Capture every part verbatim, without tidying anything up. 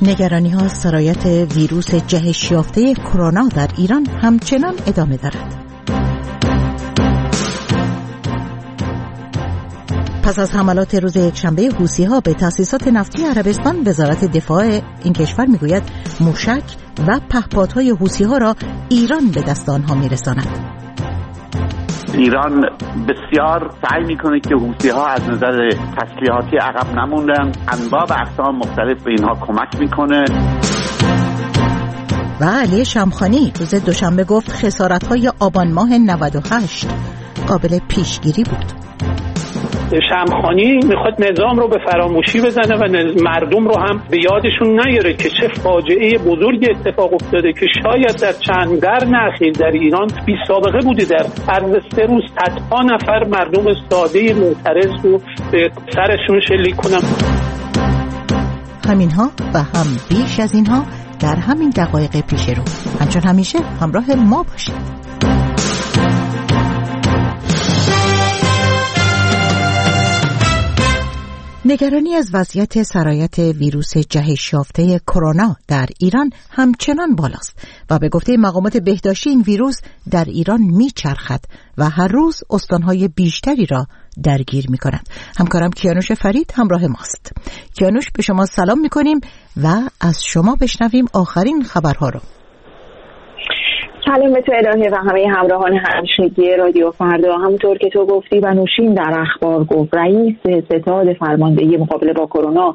نگرانی ها سرایت ویروس جهش یافته کرونا در ایران همچنان ادامه دارد. پس از حملات روز یکشنبه حوثی‌ها به تأسیسات نفتی عربستان، وزارت دفاع این کشور میگوید موشک و پهپادهای حوثی‌ها را ایران به دست آنها میرساند. ایران بسیار سعی میکنه که حوثی‌ها از نظر تسلیحاتی عقب نموندن، انواع و اقسام مختلف به اینها کمک میکنه. و علی شمخانی روز دوشنبه گفت خسارت‌های آبان ماه نود و هشت قابل پیشگیری بود. شمخانی میخواد نظام رو به فراموشی بزنه و مردم رو هم به یادشون نیاره که چه فاجعه بزرگی اتفاق افتاده که شاید در چند قرن اخیر در ایران بی سابقه بوده در عرض سه روز صدها نفر مردم ساده معترض رو به سرشون شلیک کنن. همینها و هم بیش از اینها در همین دقایق پیش رو. همچون همیشه همراه ما باشید. نگرانی از وضعیت سرایت ویروس جهش یافته کرونا در ایران همچنان بالاست و به گفته مقامات بهداشتی این ویروس در ایران میچرخد و هر روز استانهای بیشتری را درگیر می‌کند. همکارم کیانوش فرید همراه ماست. کیانوش، به شما سلام می‌کنیم و از شما بشنویم آخرین خبرها رو. سلام به تو الهه و همه همراهان همیشگی رادیو فردا. همونطور که تو گفتی و نوشین در اخبار گفت، رئیس ستاد فرماندهی مقابله با کرونا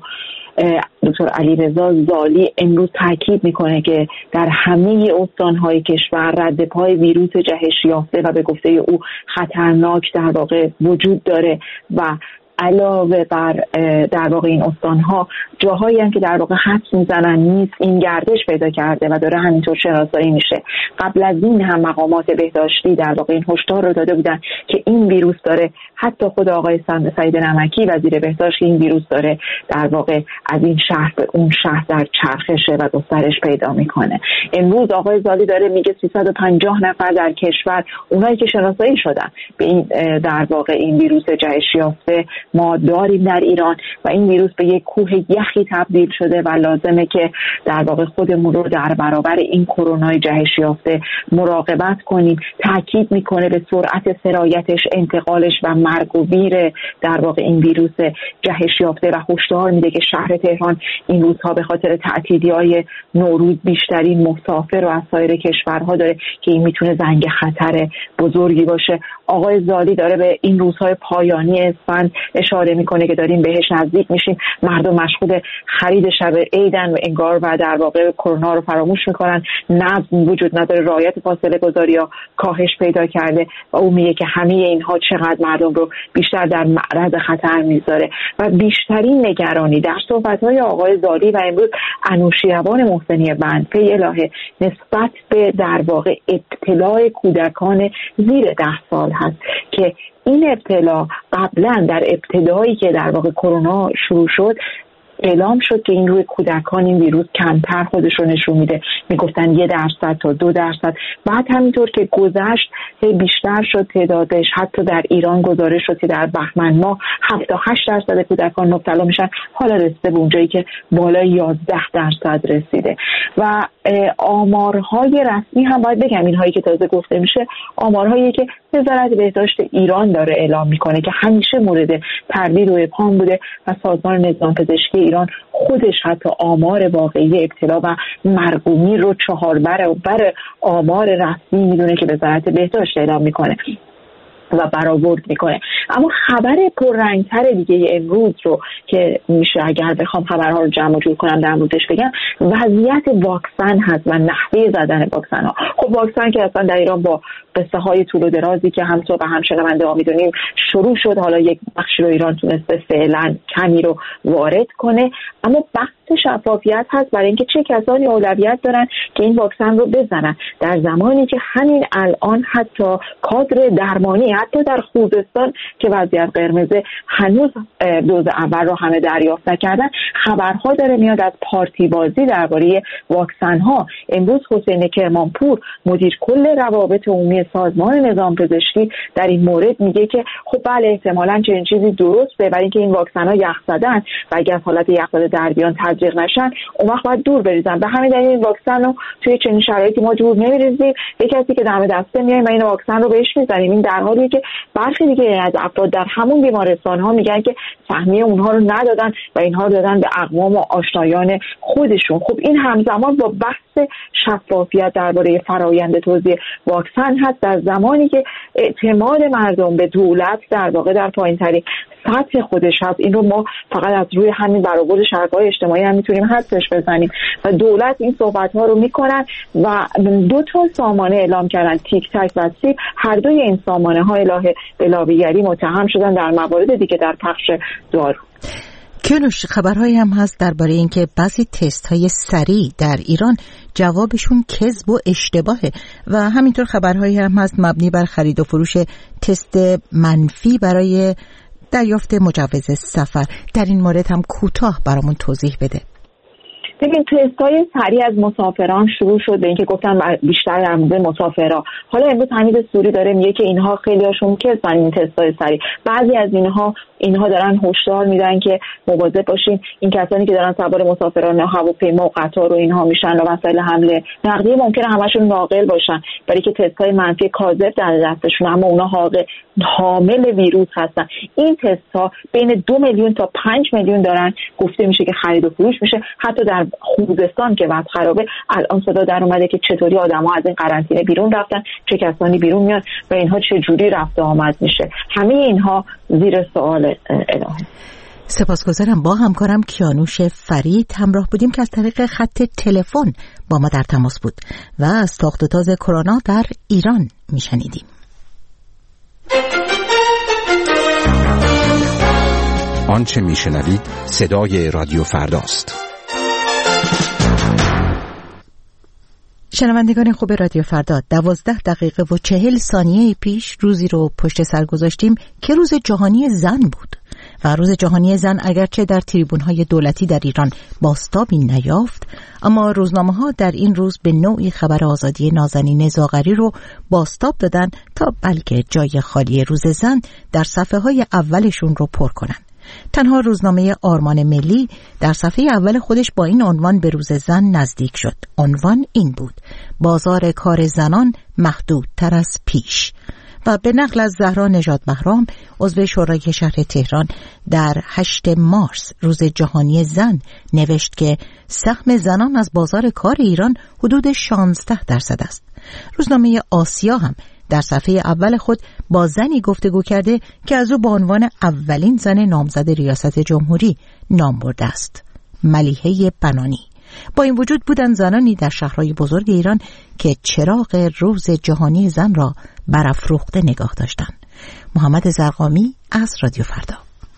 دکتر علیرضا زالی امروز تاکید میکنه که در همه استانهای کشور رد پای ویروس جهش یافته و به گفته او خطرناک در واقع وجود داره و علاوه بر در واقع این استانها جاهایی هم که در واقع حدس میزنن نیست این گردش پیدا کرده و داره همینطور شناسایی میشه. قبل از این هم مقامات بهداشتی در واقع این هشدار رو داده بودن که این ویروس داره، حتی خود آقای سعید نمکی وزیر بهداشت این ویروس داره در واقع از این شهر به اون شهر در چرخشه و گسترش پیدا میکنه. امروز آقای زالی داره میگه سیصد و پنجاه نفر در کشور اونایی که شناسایی شدن به این در واقع این ویروس جهش یافته ما داریم در ایران و این ویروس به یک کوه یخی تبدیل شده و لازمه که در واقع خودمون رو در برابر این کرونای جهش یافته مراقبت کنیم. تاکید میکنه به سرعت سرایتش، انتقالش و مرگ و میر در واقع این ویروس جهش یافته و هشدار میده که شهر تهران این روزها به خاطر تعطیلی‌های نوروز بیشترین مسافر رو از سایر کشورها داره که این میتونه زنگ خطر بزرگی باشه. آقای زالی داره به این روزهای پایانی اسفند اشاره میکنه که داریم بهش نزدیک میشیم. مردم مشغول خرید شب عیدن و انگار و در واقع کرونا رو فراموش میکنن. نظم وجود نداره، رعایت فاصله گذاری ها کاهش پیدا کرده و او میگه که همه اینها چقدر مردم رو بیشتر در معرض خطر میذاره و بیشترین نگرانی در صحبت‌های آقای زالی و امروز انوشیروان محسنی بند پی الهه نسبت به در واقع ابتلاع کودکان زیر ده سال هست که این ابتلا قبلا در ابتدایی که در واقع کرونا شروع شد اعلام شد که این روی کودکان این ویروس کمتر خودش رو نشون میده، میگفتن یه درصد تا دو درصد. بعد همینطور که گذشت بیشتر شد تعدادش، حتی در ایران گزارش شد که در بهمن ماه هفتاد و هشت درصد کودکان مبتلا میشن، حالا رسیده به اونجایی که بالای یازده درصد رسیده و آمارهای رسمی هم باید بگم اینهایی که تازه گفته میشه آمارهایی که وزارت بهداشت ایران داره اعلام میکنه که همیشه مورد تردید و ابهام بوده و سازمان نظام پزشکی ایران خودش حتی آمار واقعی ابتلا و مرگ و میر رو چهار برابر آمار رسمی میدونه که وزارت بهداشت اعلام میکنه و برآورد میکنه. اما خبر پررنگتر دیگه امروز رو که میشه اگر بخوام خبرها رو جمع جور کنم در موردش بگم، وضعیت واکسن هست و نحوه زدن واکسن ها. خب واکسن که اصلا در ایران با قصه های طول و درازی که هم تو و هم شنونده ها میدونیم شروع شد، حالا یک بخشی رو ایران تونسته فعلا کمی رو وارد کنه، اما بحث شفافیت هست برای اینکه چه کسانی اولویت دارن که این واکسن رو بزنن، در زمانی که همین الان حتی کادر درمانی حتی در خوزستان که وضعیت قرمزه هنوز دوز اول رو همه دریافت نکردن، خبرها داره میاد از پارتی بازی درباره واکسن ها. امروز حسین کرمانپور مدیر کل روابط عمومی سازمان نظام پزشکی در این مورد میگه که خب بله احتمالاً چنین چیزی درسته، برای اینکه این واکسن ها یخ زدن و اگر حالت یخ زده در بیان تزریق نشن اون وقت باید دور بریزن. به همین دلیل این واکسن رو توی چنین شرایطی ما دور نمیریزیم، یک کسی که دم دسته میایم و این واکسن رو بهش میزنیم. این در حالیه که برخی دیگه از افراد در همون بیمارستان ها میگن که سهمیه اونها رو ندادن و اینها رو دادن به اقوام و آشنایان خودشون. خب این همزمان با بحث شفافیت درباره فرآیند توزیع واکسن هست، در زمانی که اعتماد مردم به دولت در واقع در پایین‌ترین سطح خودش هست. این رو ما فقط از روی همین برآورد شبکه‌های اجتماعی هم میتونیم حدسش بزنیم و دولت این صحبت‌ها رو میکنن و دو تا سامانه اعلام کردن، تیک تاک و سیب. هر دوی این سامانه‌ها الهه بلاویگری متهم شدن در موارد دیگه در پخش دارو. کیانوش، خبرهایی هم هست درباره اینکه بعضی تست های سریع در ایران جوابشون کذب و اشتباهه و همینطور خبرهایی هم هست مبنی بر خرید و فروش تست منفی برای دریافت مجوز سفر. در این مورد هم کوتاه برامون توضیح بده. ببین تست‌های سریع از مسافران شروع شد، به اینکه گفتن بیشتر در مورد مسافرها. حالا امروز حمید سوری داره میگه که اینها خیلی هاشون کذبن این تست‌های سریع. بعضی از اینها اینها دارن هشدار میدن که مواظب باشین، این کسانی که دارن سوار مسافران هواپیما و قطار و اینها میشن و وسایل حمله نقلیه ممکنه همشون ناقل باشن، برای که تست‌های منفی کاذب در دستشون، اما اونا حامل ویروس هستن. این تست‌ها بین دو میلیون تا پنج میلیون دارن گفته میشه که خرید و فروش میشه. حتی در خوزستان که وضع خرابه الان صدا در اومده که چطوری آدم‌ها از این قرنطینه بیرون رفتن، چه کسانی بیرون میان و اینها چه جوری رفت آمد میشه. همه اینها زیر سوال الهه. سپاسگزارم. با همکارم کیانوش فرید همراه بودیم که از طریق خط تلفن با ما در تماس بود و از تاخت و تاز کرونا در ایران میشنیدیم. آنچه میشنوید صدای رادیو فرداست. شنوندگان خوب رادیو فردا، دوازده دقیقه و چهل ثانیه پیش روزی رو پشت سر گذاشتیم که روز جهانی زن بود و روز جهانی زن اگرچه در تریبون‌های دولتی در ایران بازتابی نیافت، اما روزنامه‌ها در این روز به نوعی خبر آزادی نازنین زاغری رو بازتاب دادن تا بلکه جای خالی روز زن در صفحه‌های اولشون رو پر کنن. تنها روزنامه آرمان ملی در صفحه اول خودش با این عنوان به روز زن نزدیک شد. عنوان این بود: بازار کار زنان محدودتر از پیش. و به نقل از زهرا نژاد بهرام، عضو شورای شهر تهران، در هشتم مارس روز جهانی زن نوشت که سهم زنان از بازار کار ایران حدود شانزده درصد است. روزنامه آسیا هم در صفحه اول خود با زنی گفتگو کرده که از او با عنوان اولین زن نامزد ریاست جمهوری نام برده است: ملیحه بنانی. با این وجود بودن زنانی در شهرهای بزرگ ایران که چراغ روز جهانی زن را برافروخته نگاه داشتند. محمد زرقامی از رادیو فردا.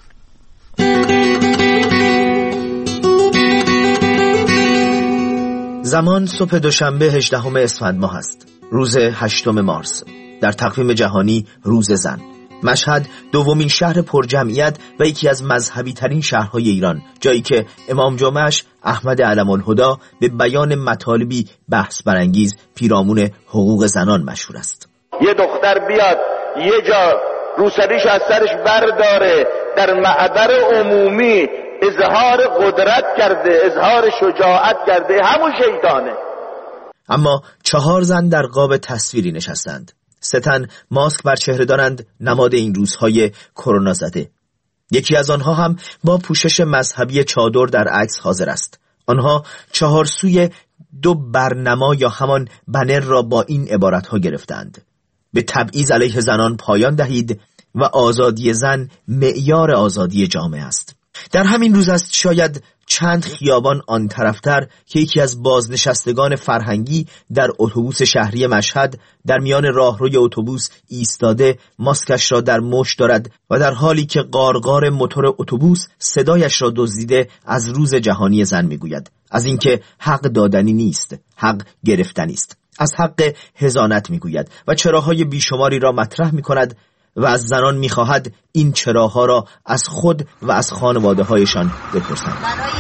زمان صبح دوشنبه هجدهم اسفند ماه است، روز هشتم مارس، در تقویم جهانی روز زن. مشهد دومین شهر پرجمعیت و یکی از مذهبی ترین شهرهای ایران، جایی که امام جمعه‌اش احمد علم الهدا به بیان مطالبی بحث برانگیز پیرامون حقوق زنان مشهور است. یه دختر بیاد یه جا روسریش از سرش برداره، در معبر عمومی اظهار قدرت کرده، اظهار شجاعت کرده، همون شیطانه. اما چهار زن در قاب تصویری نشستند. سه تن ماسک بر چهره دارند، نماد این روزهای کرونا زده. یکی از آنها هم با پوشش مذهبی چادر در عکس حاضر است. آنها چهار سوی دو برنما یا همان بنر را با این عبارتها گرفتند: به تبعیض علیه زنان پایان دهید و آزادی زن معیار آزادی جامعه است. در همین روز است شاید چند خیابان آن طرفتر که یکی از بازنشستگان فرهنگی در اتوبوس شهری مشهد در میان راهروی اتوبوس ایستاده، ماسکش را در مشت دارد و در حالی که قارقار موتور اتوبوس صدایش را دزدیده از روز جهانی زن میگوید، از اینکه حق دادنی نیست، حق گرفتنی است. از حق حضانت میگوید و چراهای بیشماری را مطرح میکند و از زنان می‌خواهد این چراها را از خود و از خانواده‌هایشان بپرسند.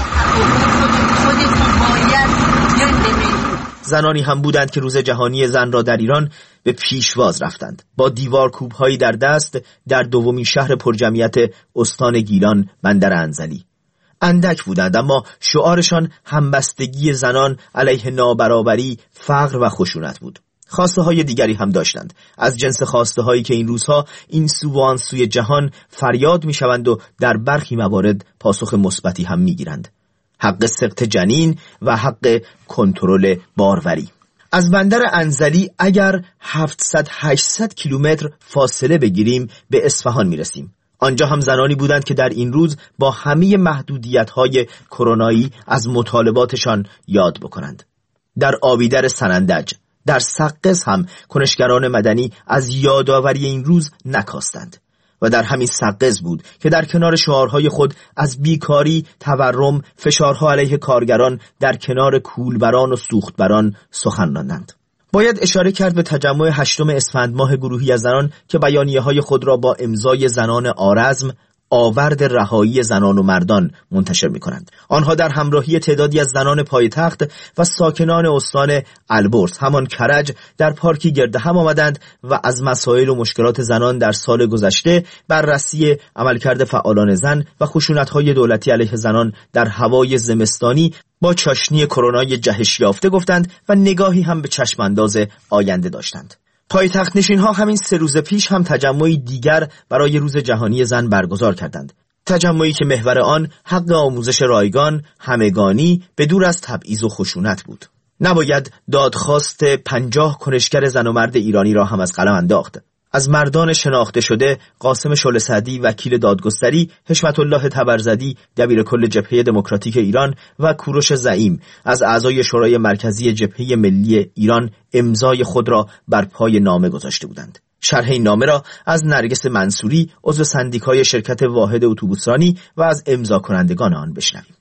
زنانی هم بودند که روز جهانی زن را در ایران به پیشواز رفتند. با دیوارکوب‌هایی در دست در دومین شهر پرجمعیت استان گیلان، بندر انزلی. اندک بودند اما شعارشان همبستگی زنان علیه نابرابری، فقر و خشونت بود. خواسته های دیگری هم داشتند، از جنس خواسته هایی که این روزها این سو و آن سوی جهان فریاد می شوند و در برخی موارد پاسخ مثبتی هم می گیرند. حق سقط جنین و حق کنترل باروری. از بندر انزلی اگر هفتصد هشتصد کیلومتر فاصله بگیریم به اصفهان می رسیم. آنجا هم زنانی بودند که در این روز با همه محدودیت‌های کرونایی از مطالباتشان یاد بکنند. در آبیدر سنندج، در سقز هم کنشگران مدنی از یادآوری این روز نکاستند و در همین سقز بود که در کنار شعارهای خود از بیکاری، تورم، فشارها علیه کارگران در کنار کولبران و سوختبران سخن راندند. باید اشاره کرد به تجمع هشتم اسفند ماه گروهی از زنان که بیانیه‌های خود را با امضای زنان آرزم آورد رهایی زنان و مردان منتشر می‌کنند. آنها در همراهی تعدادی از زنان پایتخت و ساکنان استان البرز، همان کرج، در پارکی گرد هم آمدند و از مسائل و مشکلات زنان در سال گذشته، بررسی عملکرد فعالان زن و خشونت‌های دولتی علیه زنان در هوای زمستانی با چاشنی کرونای جهش یافته گفتند و نگاهی هم به چشم انداز آینده داشتند. پایتخت نشین ها همین سه روز پیش هم تجمعی دیگر برای روز جهانی زن برگزار کردند. تجمعی که محور آن حق آموزش رایگان، همگانی، به دور از تبعیض و خشونت بود. نباید دادخواست پنجاه کنشگر زن و مرد ایرانی را هم از قلم انداخت. از مردان شناخته شده قاسم شعله سعدی وکیل دادگستری، حشمت الله تبرزدی دبیر کل جبهه دموکراتیک ایران و کوروش زعیم از اعضای شورای مرکزی جبهه ملی ایران امضای خود را بر پای نامه گذاشته بودند. شرح این نامه را از نرگس منصوری عضو سندیکای شرکت واحد اتوبوسرانی و از امضا کنندگان آن بشنویم.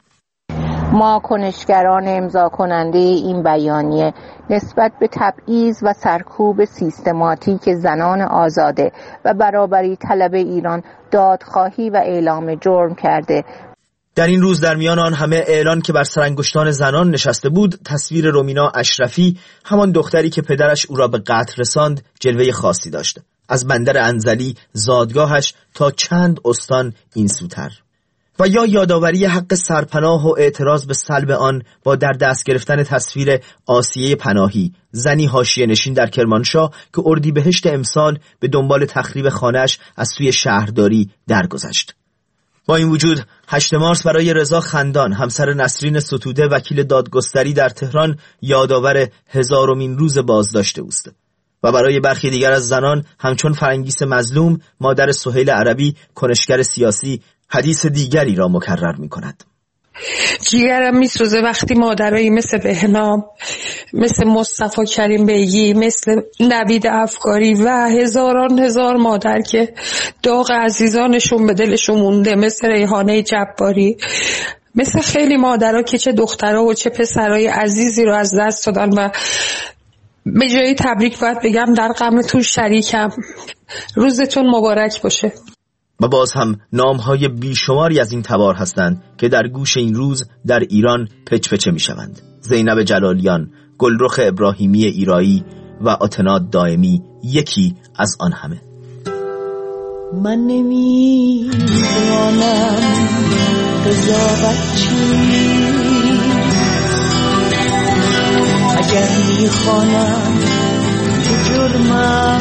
ما کنشگران امضا کننده این بیانیه نسبت به تبعیض و سرکوب سیستماتیک زنان آزاده و برابری طلب ایران دادخواهی و اعلام جرم کرده. در این روز در میان آن همه اعلان که بر سرانگشتان زنان نشسته بود، تصویر رومینا اشرفی، همان دختری که پدرش او را به قتل رساند، جلوه خاصی داشت. از بندر انزلی زادگاهش تا چند استان این سوتر. و یا یادآوری حق سرپناه و اعتراض به سلب آن با در دست گرفتن تصویر آسیه پناهی، زنی حاشیه نشین در کرمانشاه که اردیبهشت امسال به دنبال تخریب خانه‌اش از سوی شهرداری درگذشت. با این وجود هشتم مارس برای رضا خندان، همسر نسرین ستوده وکیل دادگستری در تهران، یادآور هزارمین روز بازداشت اوست و برای برخی دیگر از زنان همچون فرنگیس مظلوم، مادر سهیل عربی، کنشگر سیاسی، حدیث دیگری را مکرر می کند. جیگرم می سوزه وقتی مادرایی مثل بهنام، مثل مصطفی کریم بیگی، مثل نوید افکاری و هزاران هزار مادر که داغ عزیزانشون به دلشون مونده، مثل ریحانه جباری، مثل خیلی مادرها که چه دخترها و چه پسرای عزیزی رو از دست دادن و به جای تبریک باید بگم در غمتون شریکم. روزتون مبارک باشه. و باز هم نامهای بیشماری از این تبار هستند که در گوش این روز در ایران پچ پچه می شوند. زینب جلالیان، گلرخ ابراهیمی ایرایی و آتناد دائمی یکی از آن همه. من نمی دانم قضاوت چیست، اگر می خوانم که جرمم،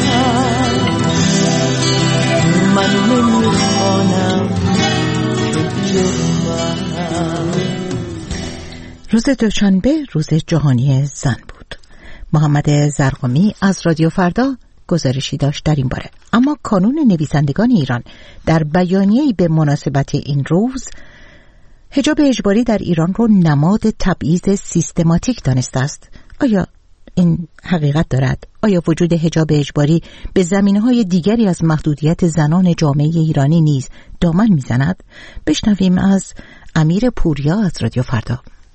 من نمی خوانم که جرمم. روز دوشنبه روز جهانی زن بود. محمد زرقامی از رادیو فردا گزارشی داشت در این باره. اما کانون نویسندگان ایران در بیانیه‌ای به مناسبت این روز حجاب اجباری در ایران رو نماد تبعیض سیستماتیک دانسته است. آیا این حقیقت دارد؟ آیا وجود حجاب اجباری به زمینه‌های دیگری از محدودیت زنان جامعه ایرانی نیز دامن میزند؟ بشنویم از امیر پوریا از رادیو فردا.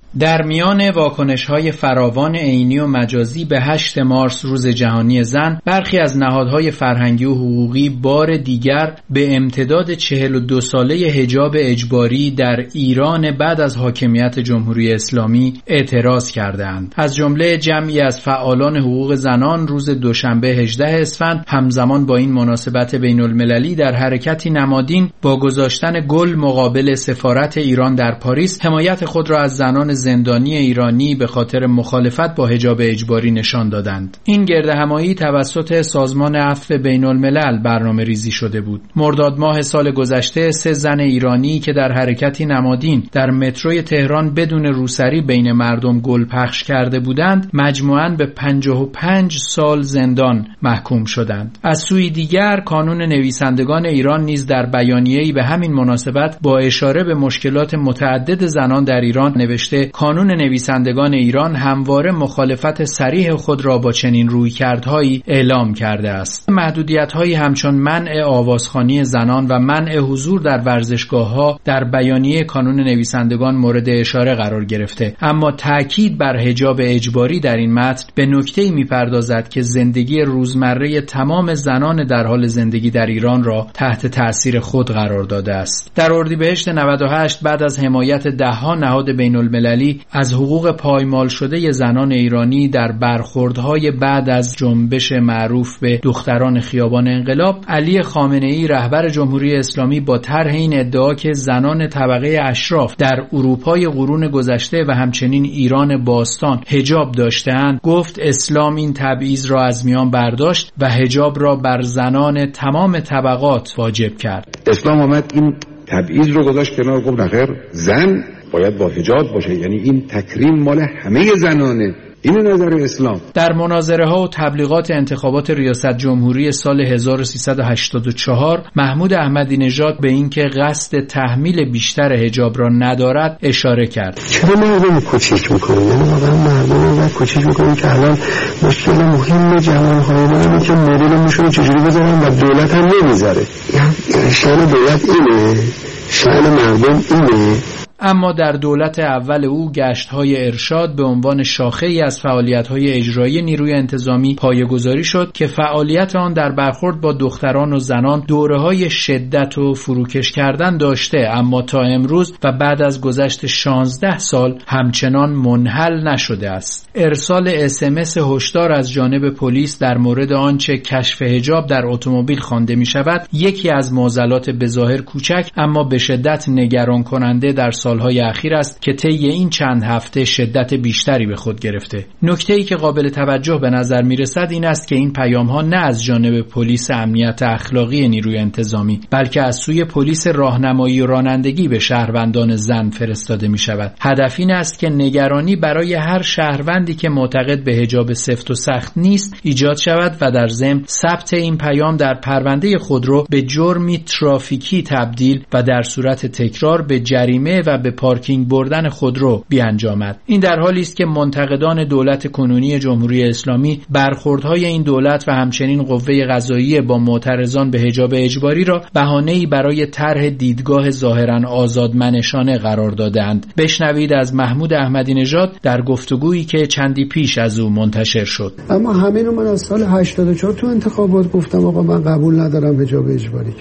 در میان واکنش‌های فراوان عینی و مجازی به هشتم مارس روز جهانی زن، برخی از نهادهای فرهنگی و حقوقی بار دیگر به امتداد چهل و دو ساله حجاب اجباری در ایران بعد از حاکمیت جمهوری اسلامی اعتراض کردند. از جمله جمعی از فعالان حقوق زنان روز دوشنبه هجدهم اسفند همزمان با این مناسبت بین‌المللی در حرکتی نمادین با گذاشتن گل مقابل سفارت ایران در پاریس حمایت خود را از زنان زندانی ایرانی به خاطر مخالفت با حجاب اجباری نشان دادند. این گردهمایی توسط سازمان عفو بین‌الملل برنامه ریزی شده بود. مرداد ماه سال گذشته سه زن ایرانی که در حرکتی نمادین در متروی تهران بدون روسری بین مردم گل پخش کرده بودند، مجموعاً به پنجاه و پنج سال زندان محکوم شدند. از سوی دیگر کانون نویسندگان ایران نیز در بیانیه‌ای به همین مناسبت با اشاره به مشکلات متعدد زنان در ایران نوشته: کانون نویسندگان ایران همواره مخالفت صریح خود را با چنین رویکردهایی اعلام کرده است. محدودیت‌هایی همچون منع آوازخوانی زنان و منع حضور در ورزشگاه‌ها در بیانیه کانون نویسندگان مورد اشاره قرار گرفته، اما تأکید بر حجاب اجباری در این متن به نکته‌ای می‌پردازد که زندگی روزمره تمام زنان در حال زندگی در ایران را تحت تأثیر خود قرار داده است. در اردیبهشت نود و هشت بعد از حمایت ده‌ها نهاد بین‌المللی از حقوق پایمال شده زنان ایرانی در برخوردهای بعد از جنبش معروف به دختران خیابان انقلاب، علی خامنه‌ای رهبر جمهوری اسلامی با طرح این ادعا که زنان طبقه اشراف در اروپای قرون گذشته و همچنین ایران باستان حجاب داشته‌اند، گفت اسلام این تبعیض را از میان برداشت و حجاب را بر زنان تمام طبقات واجب کرد. اسلام آمد این تبعیض رو گذاشت کنار، گفت نخیر، زن باید با حجاب باشه، یعنی این تکریم مال همه زنانه. این نظر اسلام. در مناظره ها و تبلیغات انتخابات ریاست جمهوری سال هزار و سیصد و هشتاد و چهار محمود احمدی نژاد به اینکه قصد تحمیل بیشتر حجاب را ندارد اشاره کرد. چرا مردم کوچیک میکنیم؟ یعنی واقعا مردم رو کوچیک میکنیم که الان مشکل مهم جوان‌های ما اینه که مدل میشونه چجوری بذارن و دولت هم نمیذاره. یعنی شأن دولت اینه، شأن مردم اینه. اما در دولت اول او گشت‌های ارشاد به عنوان شاخه‌ای از فعالیت‌های اجرایی نیروی انتظامی پایه‌گذاری شد که فعالیت آن در برخورد با دختران و زنان دوره‌های شدت و فروکش کردن داشته، اما تا امروز و بعد از گذشت شانزده سال همچنان منحل نشده است. ارسال اس ام اس هشدار از جانب پلیس در مورد آنچه کشف حجاب در اتومبیل خوانده می‌شود، یکی از معضلات بظاهر کوچک اما به شدت نگران کننده در سالهای اخیر است که طی این چند هفته شدت بیشتری به خود گرفته. نکته‌ای که قابل توجه به نظر می‌رسد این است که این پیام‌ها نه از جانب پلیس امنیت اخلاقی نیروی انتظامی، بلکه از سوی پلیس راهنمایی و رانندگی به شهروندان زن فرستاده می‌شود. هدف این است که نگرانی برای هر شهروندی که معتقد به حجاب سفت و سخت نیست ایجاد شود و در ضمن ثبت این پیام در پرونده خودرو به جرمی ترافیکی تبدیل و در صورت تکرار به جریمه و به پارکینگ بردن خودرو بیانجامد. این در حالی است که منتقدان دولت کنونی جمهوری اسلامی برخوردهای این دولت و همچنین قوه قضاییه با معترضان به حجاب اجباری را بهانه‌ای برای طرح دیدگاه ظاهراً آزادمنشانه قرار دادند. بشنوید از محمود احمدی نژاد در گفتگویی که چندی پیش از او منتشر شد. اما همین من از سال هشتاد و چهار تو انتخابات گفتم آقا من قبول ندارم حجاب اجباری.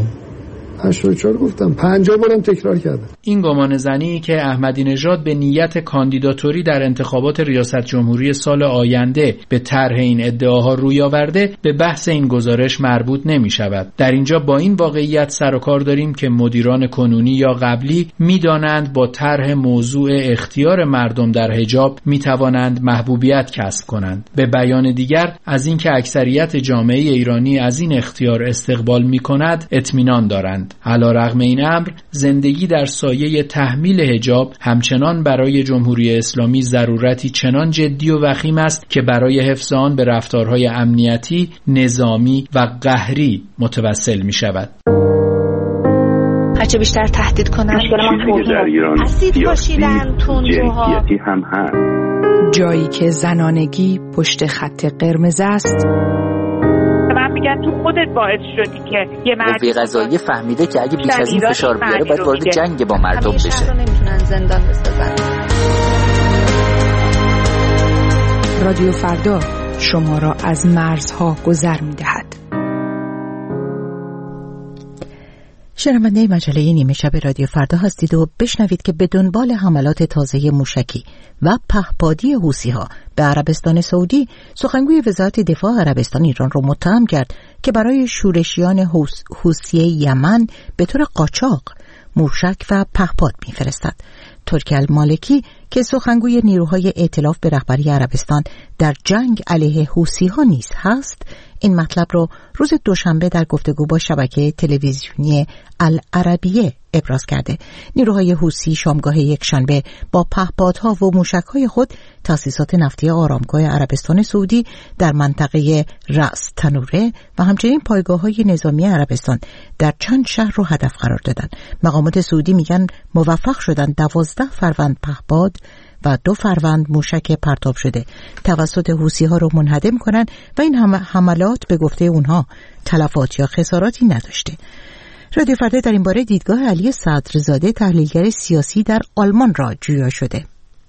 هشتاد و چهار گفتم، پنجاه بارم تکرار کردم. این گمان زنی که احمدی نژاد به نیت کاندیداتوری در انتخابات ریاست جمهوری سال آینده به طرح این ادعاها روی آورده به بحث این گزارش مربوط نمی شود. در اینجا با این واقعیت سر و کار داریم که مدیران کنونی یا قبلی می دانند با طرح موضوع اختیار مردم در حجاب می توانند محبوبیت کسب کنند. به بیان دیگر از اینکه اکثریت جامعه ایرانی از این اختیار استقبال می کند اطمینان دارند. علی‌رغم این امر زندگی در سایه تحمیل حجاب همچنان برای جمهوری اسلامی ضرورتی چنان جدی و وخیم است که برای حفظ آن به رفتارهای امنیتی، نظامی و قهری متوسل می شود. هرچه بیشتر تهدید کنند اسید پاشیدن تندروها هم هست. جایی که زنانگی پشت خط قرمز است، میگن تو خودت باعث شدی که یه مرد قوه قضاییه فهمیده که اگه بیش از این فشار بیاره باید وارد جنگ با مردم بشه. نمیتونن زندان بسازن. رادیو فردا شما را از مرزها گذر می‌دهد. شنونده مجله نیمه شب رادیو فردا هستید و بشنوید که به دنبال حملات تازه موشکی و پهپادی حوثی‌ها به عربستان سعودی، سخنگوی وزارت دفاع عربستان ایران را متهم کرد که برای شورشیان حوثی یمن به طور قاچاق موشک و پهپاد می‌فرستد. ترکی المالکی که سخنگوی نیروهای ائتلاف به رهبری عربستان در جنگ علیه حوثی‌ها نیز هست، این مطلب را روز دوشنبه در گفتگو با شبکه تلویزیونی العربیه ابراز کرده. نیروهای حوثی شامگاه یکشنبه با پهپادها و موشک‌های خود تأسیسات نفتی آرامکو عربستان سعودی در منطقه رأس تنوره و همچنین پایگاه‌های نظامی عربستان در چند شهر رو هدف قرار دادن. مقامات سعودی میگن موفق شدن دوازده فروند پهپاد و دو فروند موشک پرتاب شده توسط حوثی‌ها رو منهدم کنن و این حملات به گفته اونها تلفات یا خساراتی نداشته. رادیو فردا در این باره دیدگاه علی صدرزاده تحلیلگر سیاسی در آلمان را جویا شده.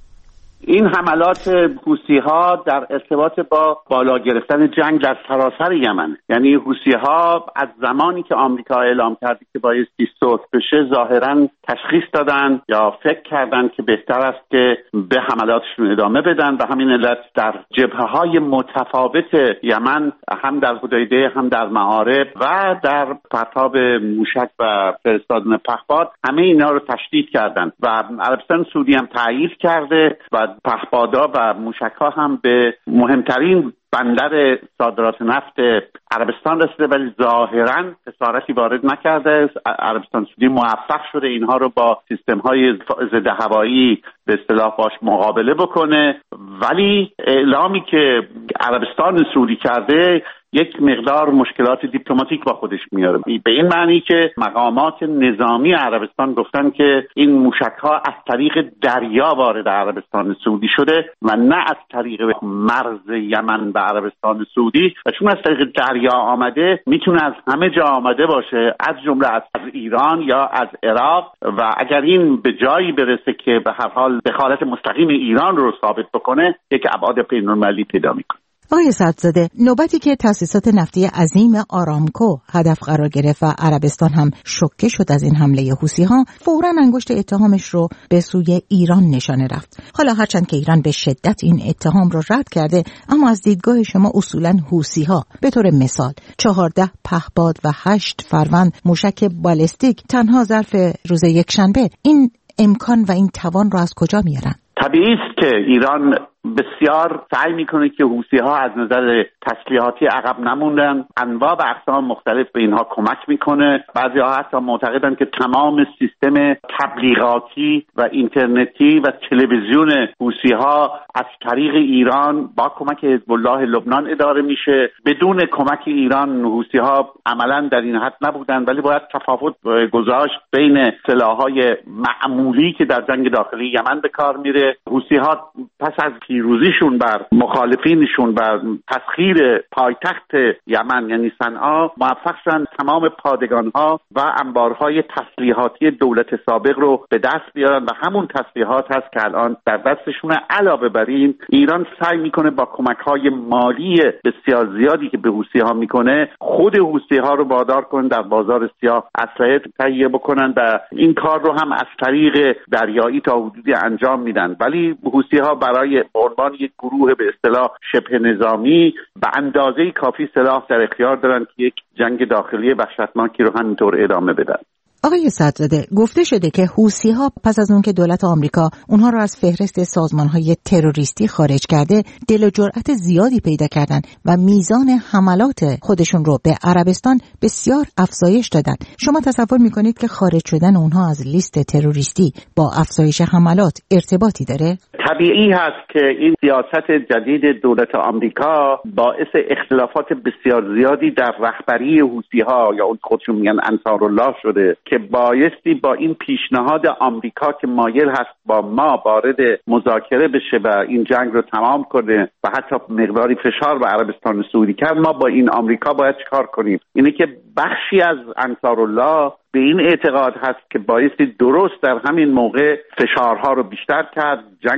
این حملات حوثی‌ها در ارتباط با بالا گرفتن جنگ در سراسر یمن، یعنی حوثی‌ها از زمانی که آمریکا اعلام کرد که بایستی صلح بشه ظاهراً تشخیص دادن یا فکر کردن که بهتر است که به حملاتشون ادامه بدن و همین علت در جبهه‌های متفاوت یمن، هم در حدیده هم در معارب و در پرتاب موشک و فرستادن پهپاد، همه اینا رو تشدید کردن و عربستان سعودی هم تایید کرده و پهپادها و موشک‌ها هم به مهمترین بندر صادرات نفت عربستان رسیده، ولی ظاهراً خسارتی وارد نکرده. عربستان سعودی موفق شده اینها رو با سیستم‌های ضد هوایی به اصطلاح باش مقابله بکنه، ولی اعلامی که عربستان سعودی کرده یک مقدار مشکلات دیپلماتیک با خودش میاره، به این معنی که مقامات نظامی عربستان گفتن که این موشک‌ها از طریق دریا وارد عربستان سعودی شده و نه از طریق مرز یمن به عربستان سعودی، و چون از طریق دریا آمده میتونه از همه جا آمده باشه، از جمله از ایران یا از عراق، و اگر این به جایی برسه که به هر حال دخالت مستقیم ایران رو ثابت بکنه، یک ابعاد بین‌المللی پیدا میکنه. آقای صدرزاده، نوبتی که تأسیسات نفتی عظیم آرامکو هدف قرار گرفت و عربستان هم شوکه شد از این حمله حوثی‌ها، فوراً انگشت اتهامش رو به سوی ایران نشانه رفت. حالا هرچند که ایران به شدت این اتهام رو رد کرده، اما از دیدگاه شما اصولاً حوثی‌ها به طور مثال چهارده پهپاد و هشت فروند موشک بالستیک تنها ظرف روز یکشنبه، این امکان و این توان رو از کجا میارن؟ طبیعی است که ایران بسیار سعی میکنه که حوثی‌ها از نظر تسلیحاتی عقب نموندن، انواع و اقسام مختلف به اینها کمک میکنه. بعضی‌ها حتی معتقدن که تمام سیستم تبلیغاتی و اینترنتی و تلویزیون حوثی‌ها از طریق ایران با کمک حزب الله لبنان اداره میشه. بدون کمک ایران حوثی‌ها عملاً در این حد نبودن، ولی باید تفاوت گذاشت بین سلاح‌های معمولی که در جنگ داخلی یمن به کار میره. حوثی‌ها پس از پیروزیشون بر مخالفینشون و تسخیر پایتخت یمن یعنی صنعا، موفق شدن تمام پادگان‌ها و انبارهای تسلیحاتی دولت سابق رو به دست بیارن و همون تسلیحات هست که الان در دستشونه. علاوه بر این، ایران سعی میکنه با کمک‌های مالی بسیار زیادی که به حوثی‌ها میکنه، خود حوثی‌ها رو وادار کنه در بازار سیاه اسلحه تهیه بکنن و این کار رو هم از طریق دریایی تا حدودی انجام میدن. ولی حوثی‌ها برای به عنوان یک گروه به اصطلاح شبه نظامی به اندازه کافی سلاح در اختیار دارن که یک جنگ داخلی وحشتناکی رو همینطور ادامه بدن. آقای صدرزاده، گفته شده که حوثی‌ها پس از اون که دولت آمریکا اونها را از فهرست سازمان‌های تروریستی خارج کرده، دل و جرأت زیادی پیدا کردن و میزان حملات خودشون رو به عربستان بسیار افزایش دادن. شما تصور می‌کنید که خارج شدن اونها از لیست تروریستی با افزایش حملات ارتباطی داره؟ طبیعی هست که این سیاست جدید دولت آمریکا باعث اختلافات بسیار زیادی در رهبری حوثی‌ها یا اون خودشون میگن انصارالله شده که بایستی با این پیشنهاد آمریکا که مایل هست با ما وارد مذاکره بشه و این جنگ رو تمام کنه و حتی مقداری فشار به عربستان سعودی کرد، ما با این آمریکا باید چیکار کنیم؟ اینه که بخشی از انصارالله به این اعتقاد هست که بایستی درست در همین موقع فشارها رو بیشتر کرد، جنگ و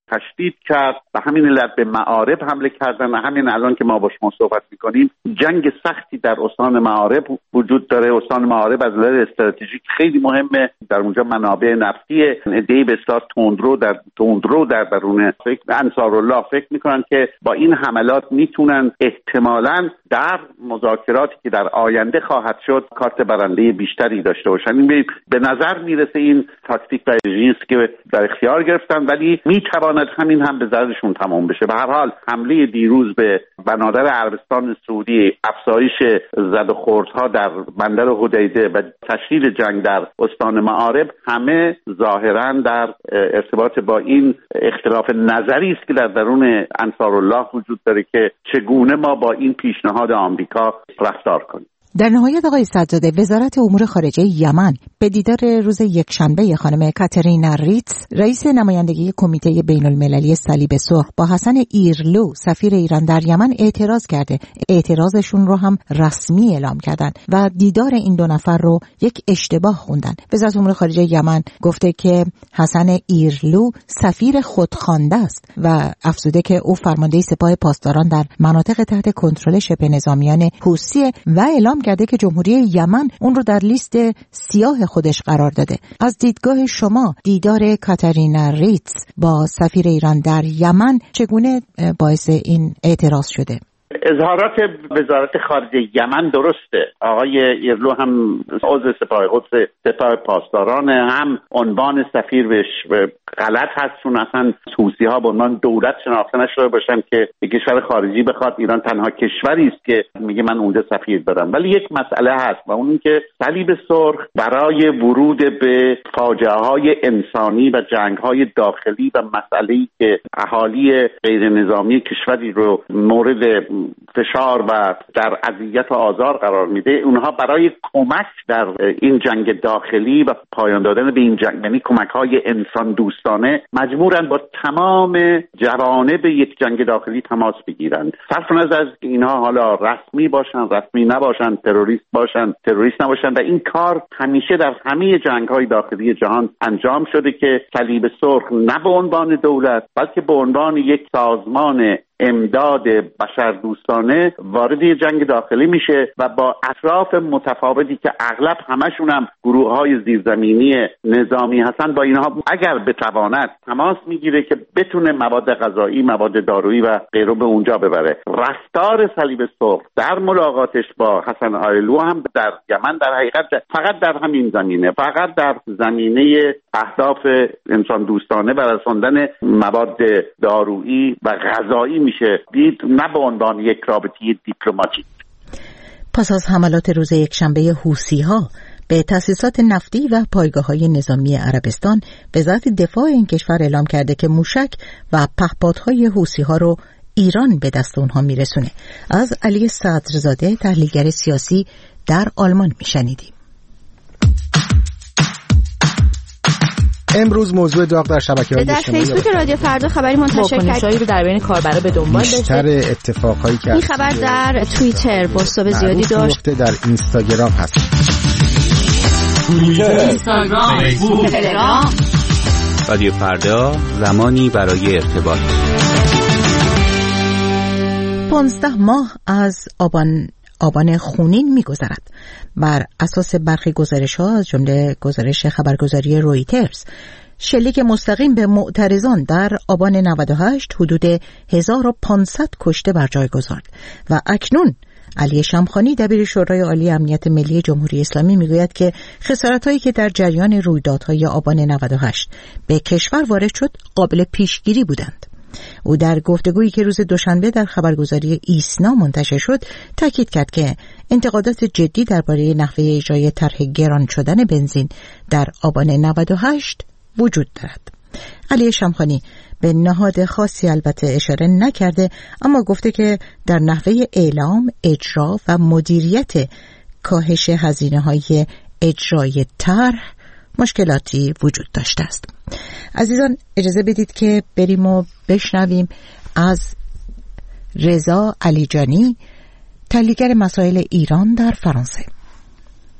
تشدید کرد و همین علت به معارب حمله کردن و همین الان که ما با شما صحبت میکنیم جنگ سختی در استان معارب وجود داره. استان معارب از نظر استراتژیک خیلی مهمه، در اونجا منابع نفتی ایده به اصطلاح تندرو در تندرو در درون فکر انصارالله فکر میکنن که با این حملات میتونن احتمالاً در مذاکراتی که در آینده خواهد شد کارت برنده بیشتری داشته باشن. این به نظر میرسه این تاکتیک و استراتژی است که در اختیار گرفتن، ولی میتواند همین هم به ضررشون تمام بشه. به هر حال حمله دیروز به بنادر عربستان سعودی، افزایش زد و خوردها در بندر حدیده و تشدید جنگ در استان معارب همه ظاهرا در ارتباط با این اختلاف نظری است که در درون انصارالله وجود داره که چگونه ما با این پیشنهاد آمریکا رفتار کنیم. در نهایت آقای سدزاده، وزارت امور خارجه یمن به دیدار روز یکشنبه خانم کاترینا ریتس، رئیس نمایندگی کمیته بین المللی صلیب سرخ، با حسن ایرلو سفیر ایران در یمن اعتراض کرده. اعتراضشون رو هم رسمی اعلام کردن و دیدار این دو نفر رو یک اشتباه خوندن. وزارت امور خارجه یمن گفته که حسن ایرلو سفیر خودخوانده است و افزوده که او فرمانده سپاه پاسداران در مناطق تحت کنترل شبه نظامیان حوثی و اعلام کرده که جمهوری یمن اون رو در لیست سیاه خودش قرار داده. از دیدگاه شما دیدار کاترینا ریتس با سفیر ایران در یمن چگونه باعث این اعتراض شده؟ اظهارات وزارت خارجه یمن درسته. آقای ایرلو هم عضو سپاه قدس سپاه پاسداران، هم عنوان سفیر بهش غلط هست، چون اصلا حوثی‌ها به عنوان دولت شناخته نشده باشن که کشور خارجی بخواد ایران تنها کشوری است که میگه من اونجا سفیر دارم. ولی یک مسئله هست و اون این که صلیب سرخ برای ورود به فاجعه‌های انسانی و جنگ‌های داخلی و مسئله‌ای که اهالی غیر نظامی کشوری رو مورد فشار و در اذیت و آزار قرار میده، اونها برای کمک در این جنگ داخلی و پایان دادن به این جنگ، یعنی کمک‌های انسان دوستانه، مجبورن با تمام جوانب یک جنگ داخلی تماس بگیرن. صرف نظر از اینها حالا رسمی باشن، رسمی نباشن، تروریست باشن، تروریست نباشن، و این کار همیشه در همه جنگ‌های داخلی جهان انجام شده که صلیب سرخ نه به عنوان دولت بلکه به عنوان یک سازمان امداد بشر دوستانه وارد جنگ داخلی میشه و با اطراف متفاوتی که اغلب همشون هم گروه‌های زیرزمینی نظامی هستن، با اینها اگر بتواند تماس میگیره که بتونه مواد غذایی، مواد دارویی و غیره به اونجا ببره. رفتار صلیب سرخ در ملاقاتش با حسن ایرلو هم در یمن در حقیقت فقط در همین زمینه، فقط در زمینه اهداف انسان دوستانه و رساندن مواد دارویی و غذایی میشه دید، نه به عنوان یک رابطه دیپلماتیک. پس از حملات روز یکشنبه حوثی‌ها به تأسیسات نفتی و پایگاه‌های نظامی عربستان، وزارت دفاع این کشور اعلام کرده که موشک و پهپادهای حوثی‌ها رو ایران به دست اونها میرسونه. از علی صدرزاده، تحلیلگر سیاسی در آلمان میشنیدیم. امروز موضوع داغ در شبکه‌های اجتماعی در فیسبوک رادیو فردا خبری منتشر کرد. واکنش‌هایی رو در بین کاربرا به دنبال داشته. بیشتر اتفاقایی که این خبر در توییتر پست‌ها زیادی داشت. در اینستاگرام هست. اینستاگرام، فیسبوک، تلگرام. رادیو فردا، زمانی برای ارتباط. پانزده ماه از آبان آبان خونین می‌گذرد. بر اساس برخی گزارش‌ها از جمله گزارش خبرگزاری رویترز، شلیک مستقیم به معترضان در آبان نود و هشت حدود هزار و پانصد کشته بر جای گذارد و اکنون علی شمخانی دبیر شورای عالی امنیت ملی جمهوری اسلامی میگوید که خسارت‌هایی که در جریان رویدادهای آبان نود و هشت به کشور وارد شد قابل پیشگیری بودند. او در گفتگویی که روز دوشنبه در خبرگزاری ایسنا منتشر شد تاکید کرد که انتقادات جدی درباره نحوه اجرای طرح گران شدن بنزین در آبان نود و هشت وجود دارد. علی شمخانی به نهاد خاصی البته اشاره نکرده، اما گفته که در نحوه اعلام، اجرا و مدیریت کاهش هزینه‌های اجرای طرح مشکلاتی وجود داشته است. عزیزان اجازه بدید که بریم و بشنویم از رضا علیجانی، تحلیلگر مسائل ایران در فرانسه.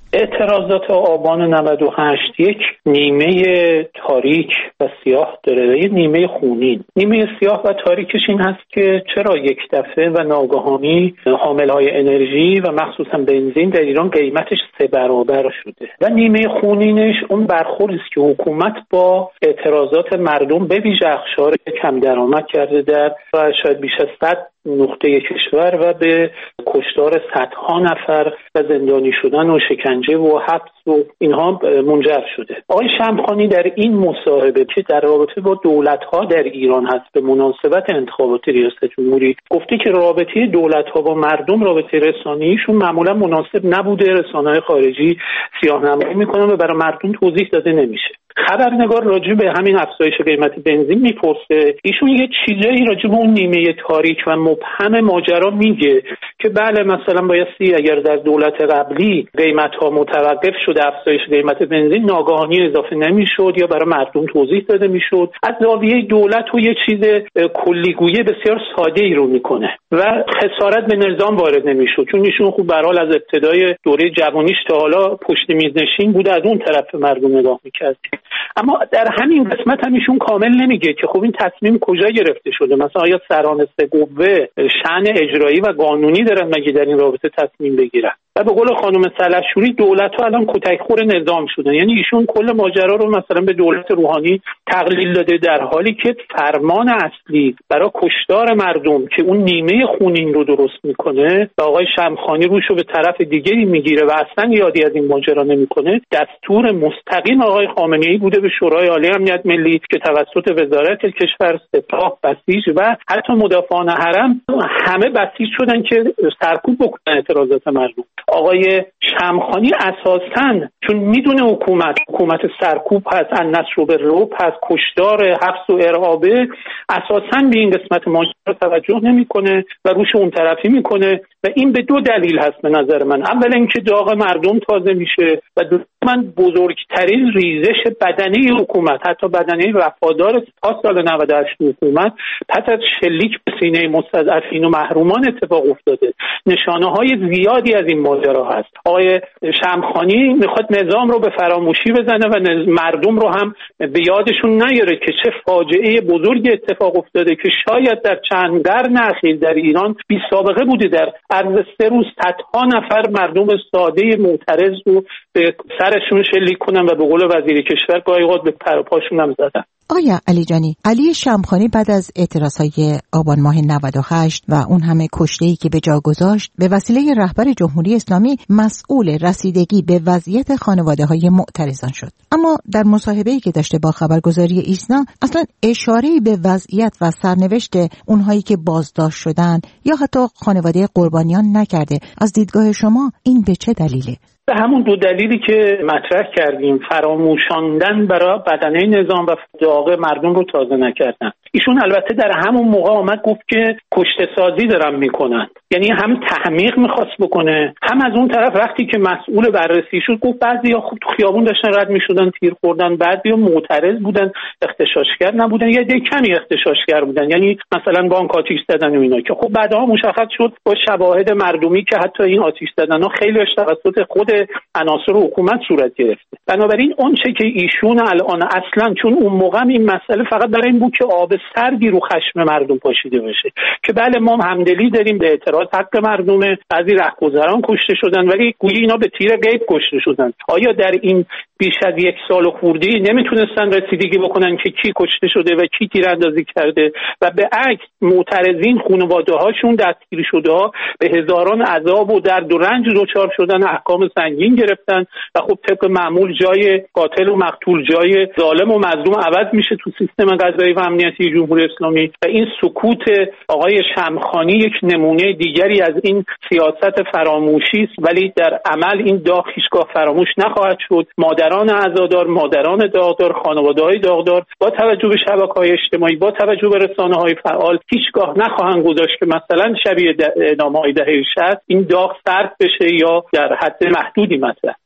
اعتراضات آبان نود و هشت یک نیمه تاریک و سیاه داره و یک نیمه خونین. نیمه سیاه و تاریکش این هست که چرا یک دفعه و ناگهانی حاملهای انرژی و مخصوصا بنزین در ایران قیمتش سه برابر شده و نیمه خونینش اون برخوردی است که حکومت با اعتراضات مردم به ویژه اقشار کم درآمد کرده در و شاید بیش از صد نقطه کشور و به کشتار صدها نفر و زندانی شدن و شکنجه و حبس و اینها منجر شده. آقای شمخانی در این مصاحبه که در رابطه با دولت‌ها در ایران هست به مناسبت انتخابات ریاست جمهوری گفته که رابطه دولت‌ها با مردم رابطه رسانه‌ایشون معمولا مناسب نبوده، رسانه‌های خارجی سیاه‌نمایی می‌کنن و برای مردم توضیح داده نمیشه. خبرنگار راجع به همین افزایش قیمت بنزین میپرسه، ایشون یه چیزایی راجع به اون نیمه تاریک و مبهم ماجرا میگه که بله مثلا بایستی اگر در دولت قبلی قیمت‌ها متوقف شده افزایش قیمت بنزین ناگهانی اضافه نمیشد یا برای مردم توضیح داده میشد. از زاویه دولت و یه چیز کلیگویی بسیار ساده ای رو میکنه و خسارت به نظام وارد نمیشد، چون ایشون خوب به هر حال از ابتدای دوره جوانیش تا حالا پشت میز نشین بوده، از اون طرف مردم نگاه میکرد. اما در همین قسمت هم ایشون کامل نمیگه که خب این تصمیم کجا گرفته شده، مثلا آیا سران سه قوه شأن اجرایی و قانونی دارن مگه در این رابطه تصمیم بگیرن؟ و به قول خانم سلحشوری دولت‌ها الان کتکخور نظام شدن، یعنی ایشون کل ماجرا رو مثلا به دولت روحانی تقلیل داده در حالی که فرمان اصلی برای کشتار مردم که اون نیمه خونین رو درست میکنه و آقای شمخانی روشو به طرف دیگه‌ای میگیره و اصلا یادی از این ماجرا نمیکنه، دستور مستقیم آقای خامنه‌ای بوده به شورای عالی امنیت ملی که توسط وزارت کشور، سپاه، بسیج و حتی مدافعان حرم همه بسیج شدن که سرکوب بکنن اعتراضات مردم. آقای شمخانی اساساً چون میدونه حکومت حکومت سرکوب هست، النصر بالرعب هست، کشتار، حبس و ارهابه، اساساً به این قسمت ماجرا توجه نمیکنه و روش اون طرفی میکنه و این به دو دلیل هست به نظر من. اول اینکه داغ مردم تازه میشه و دوم بزرگترین ریزش بدنه حکومت، حتی بدنه وفادار تا سال نود و هشت حکومت پس از شلیک به سینه مستضعفین و محرومان اتفاق افتاده. نشانه های زیادی از این ماجرا هست. آقای شمخانی میخواد نظام رو به فراموشی بزنه و مردم رو هم به یادشون نیاره که چه فاجعه بزرگی اتفاق افتاده که شاید در چند قرن اخیر در ایران بی سابقه بوده. در عرض سه روز صدها نفر مردم ساده معترض رو به سرشون شلیک کنن و به قول وزیر کشور گاهی اوقات به پر و پاشون هم زدن. آیا علی جانی، علی شمخانی بعد از اعتراضهای آبان ماه نود و هشت و اون همه کشته‌ای که به جا گذاشت به وسیله رهبر جمهوری اسلامی مسئول رسیدگی به وضعیت خانواده‌های معترضان شد. اما در مصاحبه‌ای که داشته با خبرگزاری ایسنا اصلا اشاره‌ای به وضعیت و سرنوشت اونهایی که بازداشت شدن یا حتی خانواده قربانیان نکرده. از دیدگاه شما این به چه دلیله؟ به همون دو دلیلی که مطرح کردیم، فراموشاندن برای بدنه نظام و داغ مردم رو تازه نکردن. ایشون البته در همون موقع آمد گفت که کشته سازی دارن میکنن، یعنی هم تحمیق میخواست بکنه، هم از اون طرف وقتی که مسئول بررسی شد گفت بعضیا خوب تو خیابون داشتن رد میشدن تیر خوردن، بعضیا معترض بودن اختشاشگر نبودن یا دیگه کمی اختشاشگر بودن، یعنی مثلا بانک آتش زدن و اینا که خب بعدها مشخص شد با شواهد مردمی که حتی این آتش زدن‌ها خیلیش توسط خود عناصر حکومت صورت گرفته. بنابراین اون چه که ایشون الان اصلا چون اون موقع این مسئله فقط برای این بود که آب سردی رو خشم مردم پاشیده بشه که بله ما همدلی داریم به اعتراض حق مردمه، بعضی رهگذران کشته شدن ولی گویی اینا به تیر غیب کشته شدن. آیا در این بیش از یک سال و خورده‌ای نمیتونستن رسیدگی بکنن که کی کشته شده و کی تیراندازی کرده و به عکس معترضین خانواده‌هاشون دستگیر شده‌ها به هزاران عذاب و درد و رنج دچار شدن، احکام سنگین گرفتن و خب طبق معمول جای قاتل و مقتول جای ظالم و مظلوم عوض میشه تو سیستم قضایی و امنیتی جمهوری اسلامی و این سکوت آقای شمخانی یک نمونه دیگری از این سیاست فراموشی است، ولی در عمل این داغ هیچگاه فراموش نخواهد شد. مادران عزادار، مادران داغدار، خانواده‌های داغدار با توجه به شبکه‌های اجتماعی، با توجه به رسانه‌های فعال هیچگاه نخواهند گذاشت که مثلا شبیه اعدام‌های دهه شصت این داغ سرد بشه یا در حد محدودی مطرح بشه.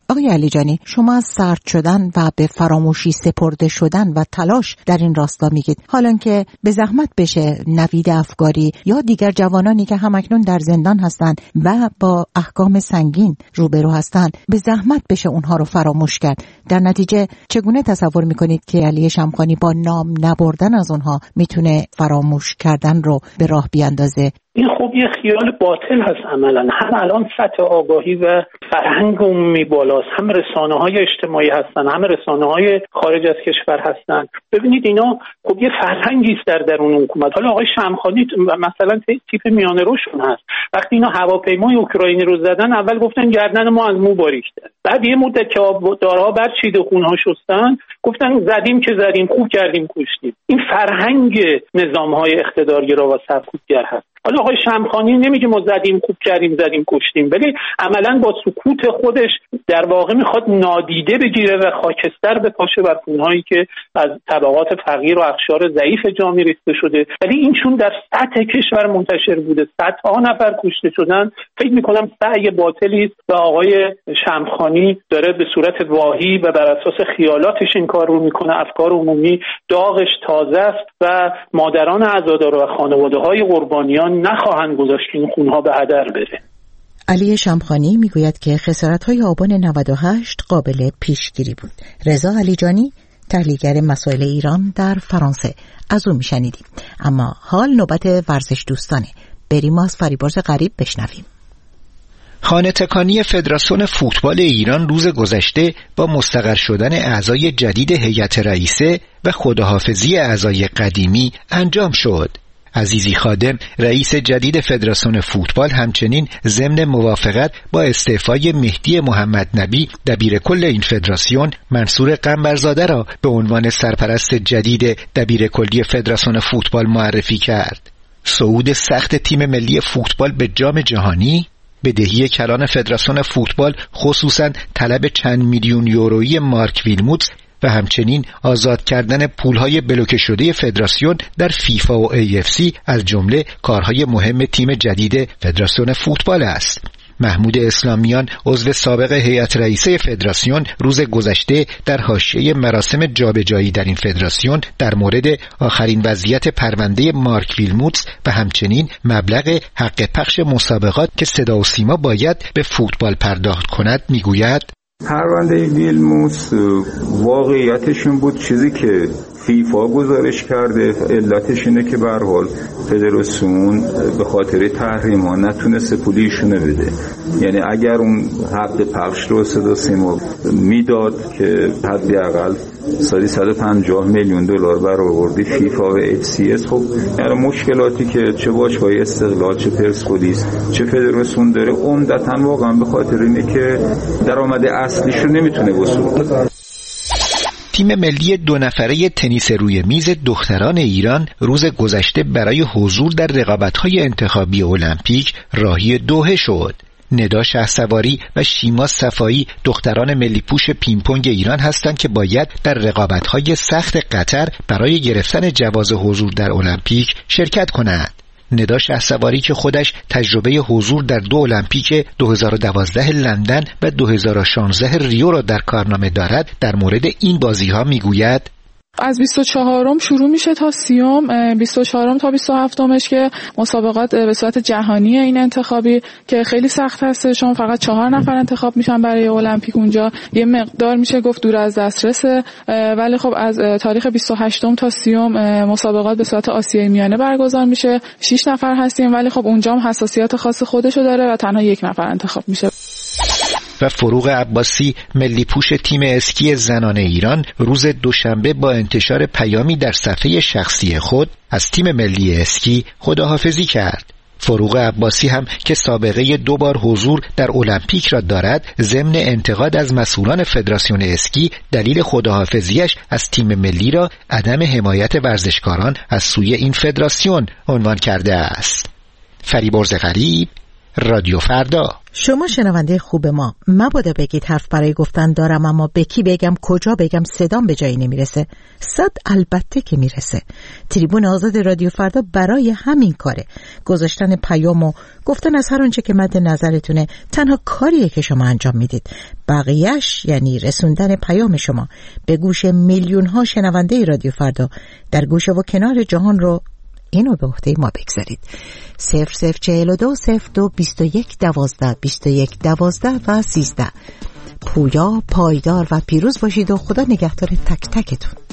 آقای علیجانی، شما از سرد شدن و به فراموشی سپرده شدن و تلاش در این راستا میگید، حالا که به زحمت بشه نوید افکاری یا دیگر جوانانی که همکنون در زندان هستند و با احکام سنگین روبرو هستند، به زحمت بشه اونها رو فراموش کرد. در نتیجه چگونه تصور میکنید که علی شمخانی با نام نبردن از اونها میتونه فراموش کردن رو به راه بیاندازه؟ این خب یه خیال باطل هست عملا. هم الان سطح آگاهی و فرهنگ عمومی بالاست، هم رسانه‌های اجتماعی هستن، هم رسانه‌های خارج از کشور هستن. ببینید اینا خب یه فرهنگی است در درون حکومت. حالا آقای شمخانی مثلا تیپ میانه روشون هست. وقتی اینا هواپیمای اوکراینی رو زدن، اول گفتن گردن ما از مو باریک‌تر. بعد یه مدت که آبدارها برچید و خونها شستن، گفتن زدیم که زدیم، خوب کردیم کشتیم. این فرهنگ نظام‌های اقتدارگرا و سرکوبگر هست. حالا آقای شمخانی نمیگه ما زدیم خوب کردیم زدیم کشتیم، ولی عملا با سکوت خودش در واقع میخواد نادیده بگیره و خاکستر بپاشه بر خونهایی که از طبقات فقیر و اقشار ضعیف جامعه ریخته شده. ولی این چون در سطح کشور منتشر بوده، صدها نفر کشته شدن، فکر میکنم سعی باطلی است و آقای شمخانی داره به صورت واهی و بر اساس خیالاتش این کار رو میکنه. افکار عمومی داغش تازه است و مادران عزادار و خانواده‌های قربانیان نخواهند گذاشت که این خونها به هدر بره. علی شمخانی میگوید که خسارت‌های آبان نود و هشت قابل پیشگیری بود. رضا علیجانی، تحلیلگر مسائل ایران در فرانسه، از او میشنیدیم. اما حال نوبت ورزش دوستانه. بریم از فریبرز غریب بشنویم. خانه تکانی فدراسیون فوتبال ایران روز گذشته با مستقر شدن اعضای جدید هیئت رئیسه و خداحافظی اعضای قدیمی انجام شد. عزیزی خادم، رئیس جدید فدراسیون فوتبال، همچنین ضمن موافقت با استعفای مهدی محمد نبی دبیرکل این فدراسیون، منصور قنبرزاده را به عنوان سرپرست جدید دبیرکلی فدراسیون فوتبال معرفی کرد. صعود سخت تیم ملی فوتبال به جام جهانی، بدهی کلان فدراسیون فوتبال خصوصاً طلب چند میلیون یورویی مارک ویلموتس و همچنین آزاد کردن پولهای بلوکه شده فدراسیون در فیفا و ای اف سی از جمله کارهای مهم تیم جدید فدراسیون فوتبال است. محمود اسلامیان، عضو سابق هیئت رئیسه فدراسیون، روز گذشته در حاشیه مراسم جابجایی در این فدراسیون در مورد آخرین وضعیت پرونده مارک ویلموتس و همچنین مبلغ حق پخش مسابقات که صدا و سیما باید به فوتبال پرداخت کند میگوید: پرونده ویلموتس واقعیتشون بود چیزی که فیفا گزارش کرده، علتش اینه که به هر حال فدراسیون به خاطر تحریم ها نتونسته پولیشونه بده. یعنی اگر اون حق پخش رو صدا سیما میداد که حداقل سالی صد و پنجاه میلیون دلار برآورده فیفا و اف سی اس، خب یعنی مشکلاتی که چه باشگاه استقلال، چه پرسپولیس، چه فدراسیون داره عمدتاً واقعا به خاطر اینه که درآمد اصلیش رو نمیتونه وصول کنه. تیم ملی دو نفره تنیس روی میز دختران ایران روز گذشته برای حضور در رقابت‌های انتخابی المپیک راهی دوحه شد. ندا شهسواری و شیما صفایی دختران ملی پوش پینگ-پونگ ایران هستند که باید در رقابت‌های سخت قطر برای گرفتن جواز حضور در المپیک شرکت کنند. ندا شهسواری که خودش تجربه حضور در دو المپیک دو هزار و دوازده لندن و دو هزار و شانزده ریو را در کارنامه دارد، در مورد این بازی‌ها میگوید: از بیست و چهارم شروع میشه تا سیوم، بیست و چهارم تا بیست و هفتمش که مسابقات به صورت جهانی این انتخابی که خیلی سخت هست، چون فقط چهار نفر انتخاب میشن برای المپیک. اونجا یه مقدار میشه گفت دور از دسترسه، ولی خب از تاریخ بیست و هشتم تا سیوم مسابقات به صورت آسیای میانه برگزار میشه. شش نفر هستیم، ولی خب اونجا هم حساسیت خاص خودشو داره و تنها یک نفر انتخاب میشه. و فروغ عباسی، ملی پوش تیم اسکی زنان ایران، روز دوشنبه با انتشار پیامی در صفحه شخصی خود از تیم ملی اسکی خداحافظی کرد. فروغ عباسی هم که سابقه دو بار حضور در المپیک را دارد، ضمن انتقاد از مسئولان فدراسیون اسکی دلیل خداحافظیش از تیم ملی را عدم حمایت ورزشکاران از سوی این فدراسیون عنوان کرده است. فریبرز غریب، رادیو فردا. شما شنونده خوب ما، مبادا بگید حرف برای گفتن دارم اما به کی بگم، کجا بگم، صدام به جایی نمیرسه. صد البته که میرسه. تریبون آزاد رادیو فردا برای همین کاره، گذاشتن پیام و گفتن از هر آنچه که مد نظرتونه تنها کاریه که شما انجام میدید. بقیهش یعنی رسوندن پیام شما به گوش میلیون ها شنونده رادیو فردا در گوشه و کنار جهان رو اینو به عهده ما بگذارید. صفر صفر چهل و دو صفر دو بیست و یک دوازده بیست و یک دوازده و سیزده. پویا، پایدار و پیروز باشید و خدا نگهدار تک تکتون.